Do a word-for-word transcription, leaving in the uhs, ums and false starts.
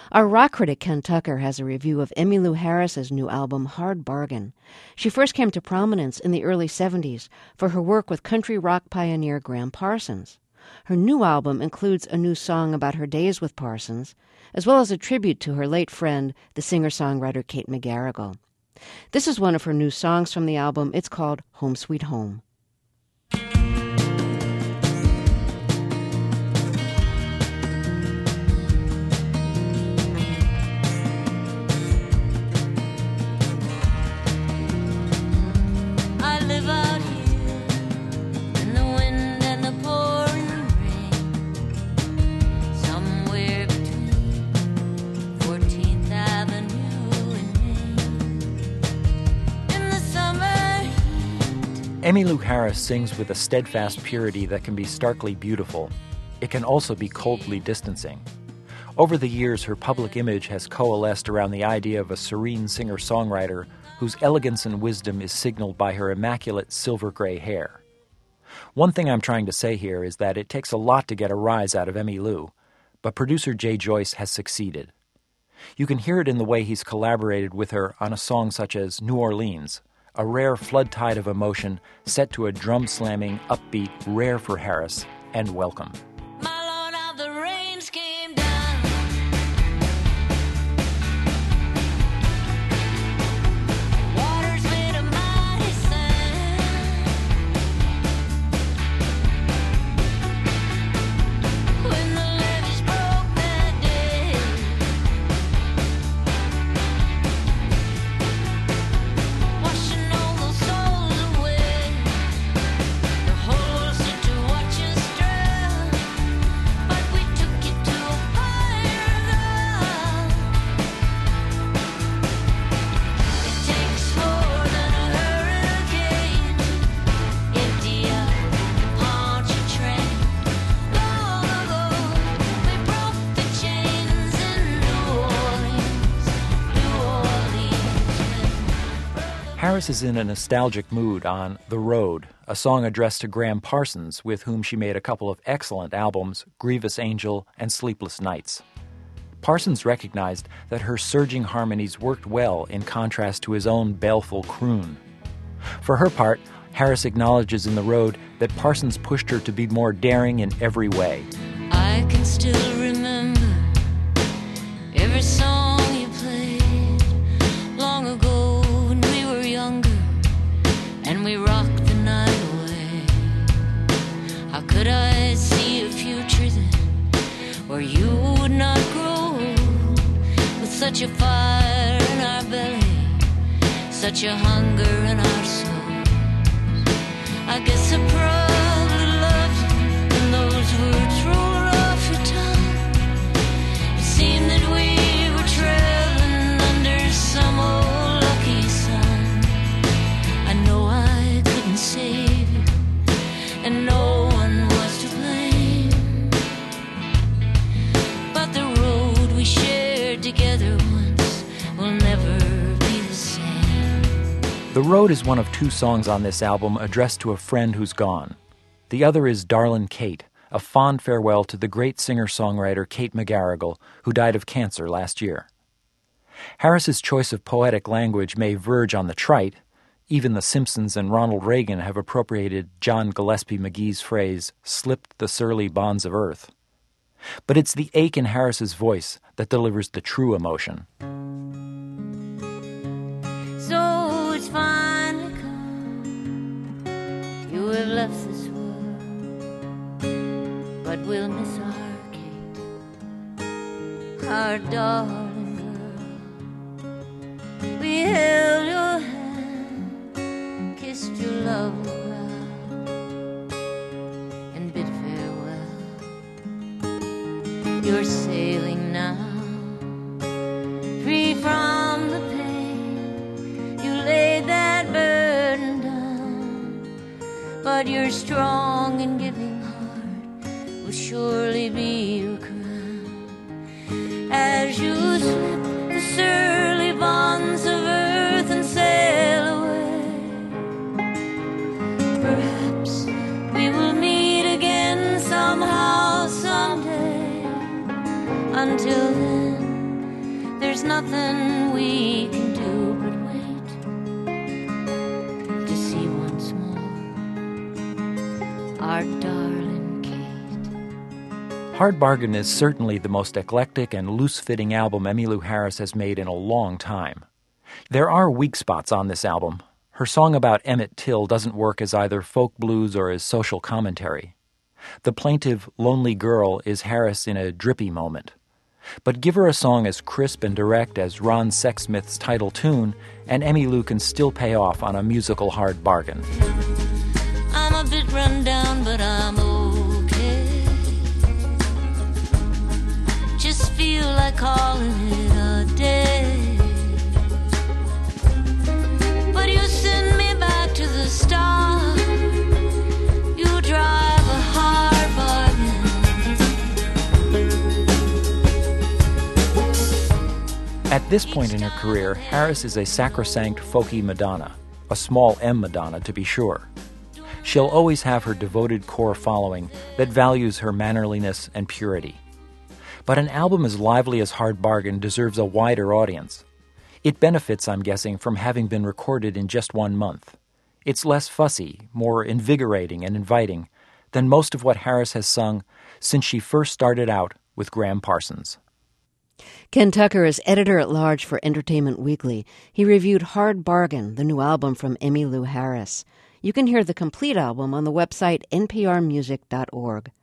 Our rock critic Ken Tucker has a review of Emmylou Harris's new album, Hard Bargain. She first came to prominence in the early seventies for her work with country rock pioneer Graham Parsons. Her new album includes a new song about her days with Parsons, as well as a tribute to her late friend, the singer-songwriter Kate McGarrigle. This is one of her new songs from the album. It's called Home Sweet Home. Emmylou Harris sings with a steadfast purity that can be starkly beautiful. It can also be coldly distancing. Over the years, her public image has coalesced around the idea of a serene singer-songwriter whose elegance and wisdom is signaled by her immaculate silver-gray hair. One thing I'm trying to say here is that it takes a lot to get a rise out of Emmylou, but producer Jay Joyce has succeeded. You can hear it in the way he's collaborated with her on a song such as New Orleans, a rare flood tide of emotion set to a drum-slamming, upbeat, rare for Harris, and welcome. Harris is in a nostalgic mood on The Road, a song addressed to Graham Parsons, with whom she made a couple of excellent albums, Grievous Angel and Sleepless Nights. Parsons recognized that her surging harmonies worked well in contrast to his own baleful croon. For her part, Harris acknowledges in The Road that Parsons pushed her to be more daring in every way. I can still remember every song you played long ago when we were younger and we rocked the night away. How could I see a future then where you would not grow with such a fire in our belly, such a hunger in our souls? I guess I probably loved you when those words rolled off your tongue. It seemed that we were traveling under some old lucky sun. I know I couldn't save you, and no one was to blame. But the road we shared together once will never be the same. The Road is one of two songs on this album addressed to a friend who's gone. The other is Darlin' Kate, a fond farewell to the great singer-songwriter Kate McGarrigle, who died of cancer last year. Harris's choice of poetic language may verge on the trite. Even The Simpsons and Ronald Reagan have appropriated John Gillespie McGee's phrase, "slipped the surly bonds of earth." But it's the ache in Harris's voice that delivers the true emotion. So it's finally come. You have left this world, but we'll miss our Kate, our darling girl. We held your hand, kissed your lovely brow, and bid farewell. You're sailing now, free from the pain. You laid that burden down, but your strong and giving heart will surely be your crown. As you slip the surly bonds of earth and sail away, perhaps we will meet again somehow, someday. Until then, there's nothing we can do but wait to see once more our darling Kate. Hard Bargain is certainly the most eclectic and loose-fitting album Emmylou Harris has made in a long time. There are weak spots on this album. Her song about Emmett Till doesn't work as either folk blues or as social commentary. The plaintive, lonely girl is Harris in a drippy moment. But give her a song as crisp and direct as Ron Sexsmith's title tune, and Emmylou can still pay off on a musical Hard Bargain. I'm a bit run down, but I'm okay. Just feel like calling it a day. But you send me back to the start. You drive a hard bargain. At this point in her career, Harris is a sacrosanct folky Madonna, a small M Madonna to be sure. She'll always have her devoted core following that values her mannerliness and purity. But an album as lively as Hard Bargain deserves a wider audience. It benefits, I'm guessing, from having been recorded in just one month. It's less fussy, more invigorating and inviting than most of what Harris has sung since she first started out with Graham Parsons. Ken Tucker is editor-at-large for Entertainment Weekly. He reviewed Hard Bargain, the new album from Emmylou Harris. You can hear the complete album on the website n p r music dot org.